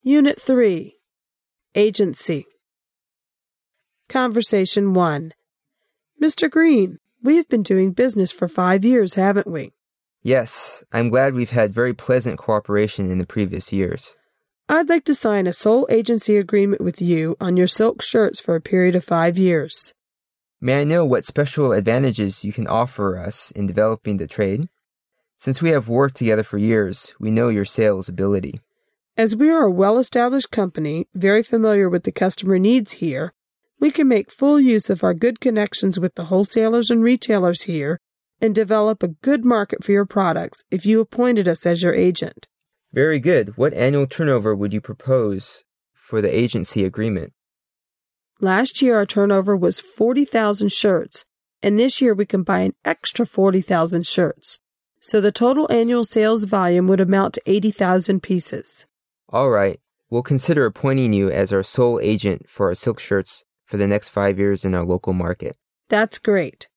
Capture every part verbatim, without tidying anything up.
Unit three. Agency. Conversation one. Mister Green, we have been doing business for five years, haven't we? Yes, I'm glad we've had very pleasant cooperation in the previous years. I'd like to sign a sole agency agreement with you on your silk shirts for a period of five years. May I know what special advantages you can offer us in developing the trade? Since we have worked together for years, we know your sales ability. As we are a well-established company, very familiar with the customer needs here, we can make full use of our good connections with the wholesalers and retailers here and develop a good market for your products if you appointed us as your agent. Very good. What annual turnover would you propose for the agency agreement? Last year, our turnover was forty thousand shirts, and this year we can buy an extra forty thousand shirts. So the total annual sales volume would amount to eighty thousand pieces. All right. We'll consider appointing you as our sole agent for our silk shirts for the next five years in our local market. That's great.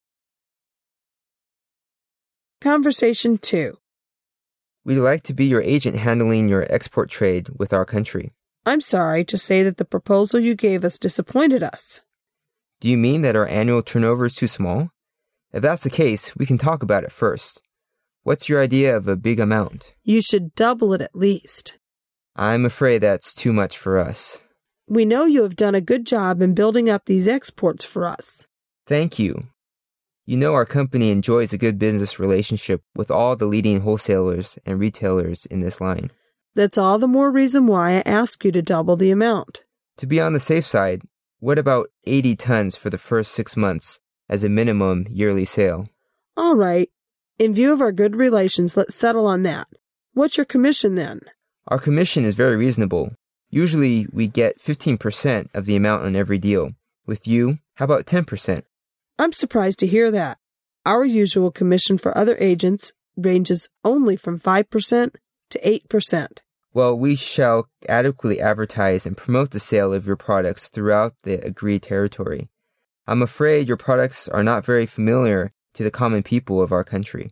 Conversation two. We'd like to be your agent handling your export trade with our country. I'm sorry to say that the proposal you gave us disappointed us. Do you mean that our annual turnover is too small? If that's the case, we can talk about it first. What's your idea of a big amount? You should double it at least. I'm afraid that's too much for us. We know you have done a good job in building up these exports for us. Thank you. You know our company enjoys a good business relationship with all the leading wholesalers and retailers in this line. That's all the more reason why I ask you to double the amount. To be on the safe side, what about eighty tons for the first six months as a minimum yearly sale? All right. In view of our good relations, let's settle on that. What's your commission then? Our commission is very reasonable. Usually we get fifteen percent of the amount on every deal. With you, how about ten percent? I'm surprised to hear that. Our usual commission for other agents ranges only from five percent to eight percent. Well, we shall adequately advertise and promote the sale of your products throughout the agreed territory. I'm afraid your products are not very familiar to the common people of our country.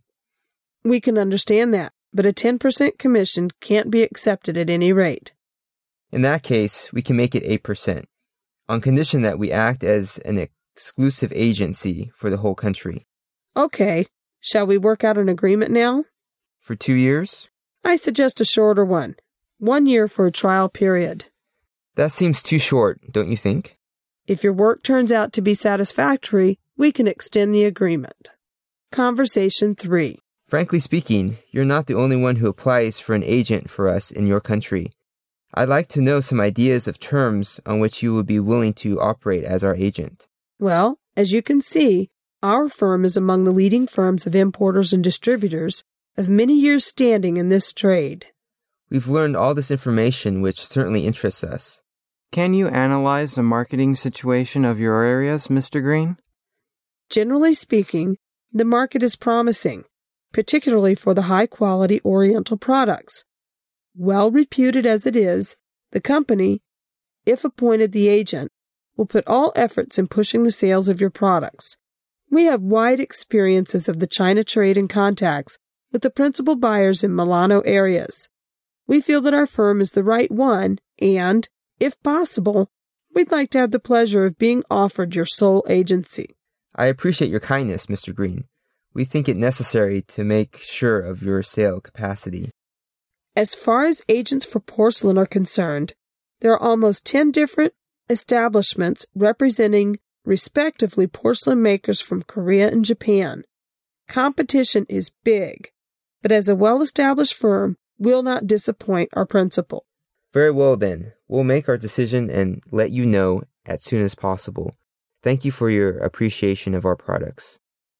We can understand that, but a ten percent commission can't be accepted at any rate. In that case, we can make it eight percent, on condition that we act as an exclusive agency for the whole country. Okay. Shall we work out an agreement now? For two years? I suggest a shorter one. One year for a trial period. That seems too short, don't you think? If your work turns out to be satisfactory, we can extend the agreement. Conversation three. Frankly speaking, you're not the only one who applies for an agent for us in your country. I'd like to know some ideas of terms on which you would be willing to operate as our agent. Well, as you can see, our firm is among the leading firms of importers and distributors of many years' standing in this trade. We've learned all this information, which certainly interests us. Can you analyze the marketing situation of your areas, Mister Green? Generally speaking, the market is promising, particularly for the high-quality Oriental products. Well reputed as it is, the company, if appointed the agent, will put all efforts in pushing the sales of your products. We have wide experiences of the China trade and contacts with the principal buyers in Milano areas. We feel that our firm is the right one, and, if possible, we'd like to have the pleasure of being offered your sole agency. I appreciate your kindness, Mister Green. We think it necessary to make sure of your sale capacity. As far as agents for porcelain are concerned, there are almost ten different establishments representing, respectively, porcelain makers from Korea and Japan. Competition is big, but as a well-established firm, we'll not disappoint our principal. Very well then. We'll make our decision and let you know as soon as possible. Thank you for your appreciation of our products.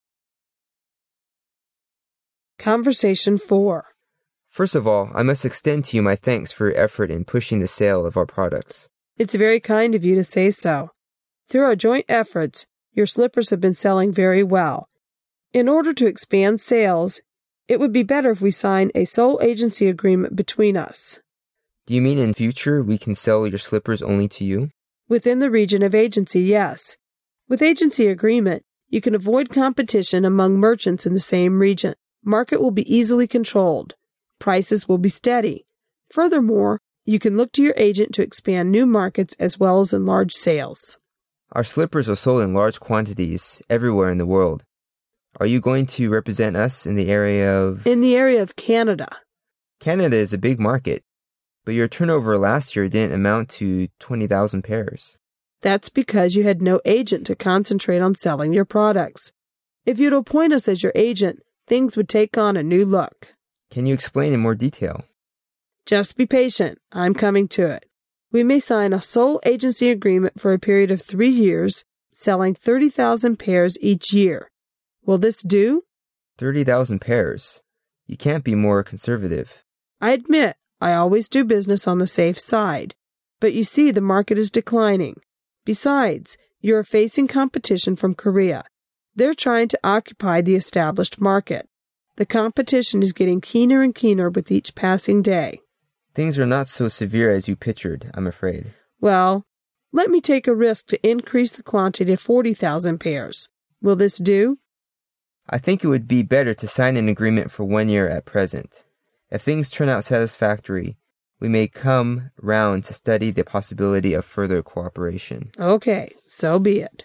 Conversation four. First of all, I must extend to you my thanks for your effort in pushing the sale of our products. It's very kind of you to say so. Through our joint efforts, your slippers have been selling very well. In order to expand sales, it would be better if we signed a sole agency agreement between us. Do you mean in future we can sell your slippers only to you? Within the region of agency, yes. With agency agreement, you can avoid competition among merchants in the same region. Market will be easily controlled. Prices will be steady. Furthermore, You can look to your agent to expand new markets as well as enlarge sales. Our slippers are sold in large quantities everywhere in the world. Are you going to represent us in the area of... In the area of Canada. Canada is a big market, but your turnover last year didn't amount to twenty thousand pairs. That's because you had no agent to concentrate on selling your products. If you'd appoint us as your agent, things would take on a new look. Can you explain in more detail? Just be patient. I'm coming to it. We may sign a sole agency agreement for a period of three years, selling thirty thousand pairs each year. Will this do? thirty thousand pairs. You can't be more conservative. I admit, I always do business on the safe side. But you see, the market is declining. Besides, you are facing competition from Korea. They're trying to occupy the established market. The competition is getting keener and keener with each passing day. Things are not so severe as you pictured, I'm afraid. Well, let me take a risk to increase the quantity to forty thousand pairs. Will this do? I think it would be better to sign an agreement for one year at present. If things turn out satisfactory, we may come round to study the possibility of further cooperation. Okay, so be it.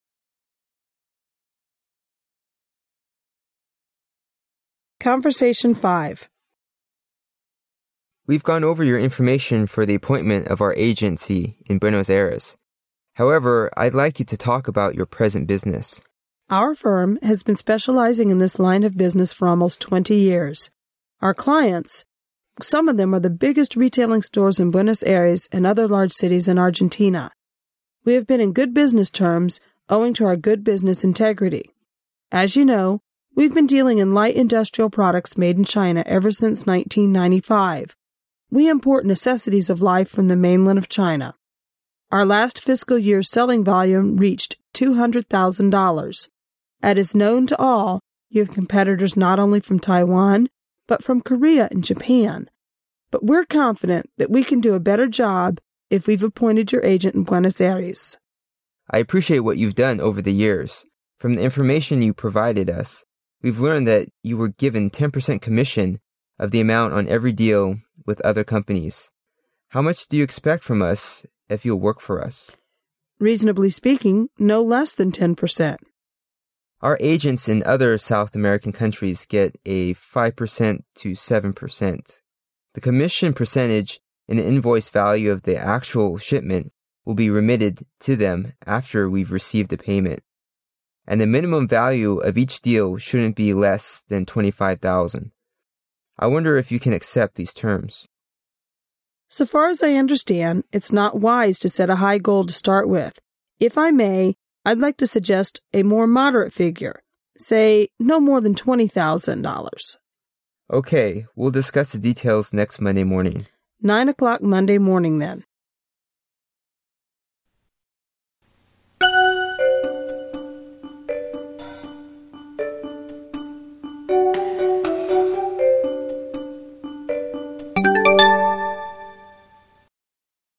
Conversation five. We've gone over your information for the appointment of our agency in Buenos Aires. However, I'd like you to talk about your present business. Our firm has been specializing in this line of business for almost twenty years. Our clients, some of them are the biggest retailing stores in Buenos Aires and other large cities in Argentina. We have been in good business terms owing to our good business integrity. As you know, we've been dealing in light industrial products made in China ever since nineteen ninety-five. We import necessities of life from the mainland of China. Our last fiscal year's selling volume reached two hundred thousand dollars. As is known to all, you have competitors not only from Taiwan, but from Korea and Japan. But we're confident that we can do a better job if we've appointed your agent in Buenos Aires. I appreciate what you've done over the years. From the information you provided us, we've learned that you were given ten percent commission of the amount on every deal with other companies. How much do you expect from us if you'll work for us? Reasonably speaking, no less than ten percent. Our agents in other South American countries get a five percent to seven percent. The commission percentage and the invoice value of the actual shipment will be remitted to them after we've received the payment. And the minimum value of each deal shouldn't be less than twenty-five thousand dollars. I wonder if you can accept these terms. So far as I understand, it's not wise to set a high goal to start with. If I may, I'd like to suggest a more moderate figure, say no more than twenty thousand dollars. Okay, we'll discuss the details next Monday morning. Nine o'clock Monday morning then.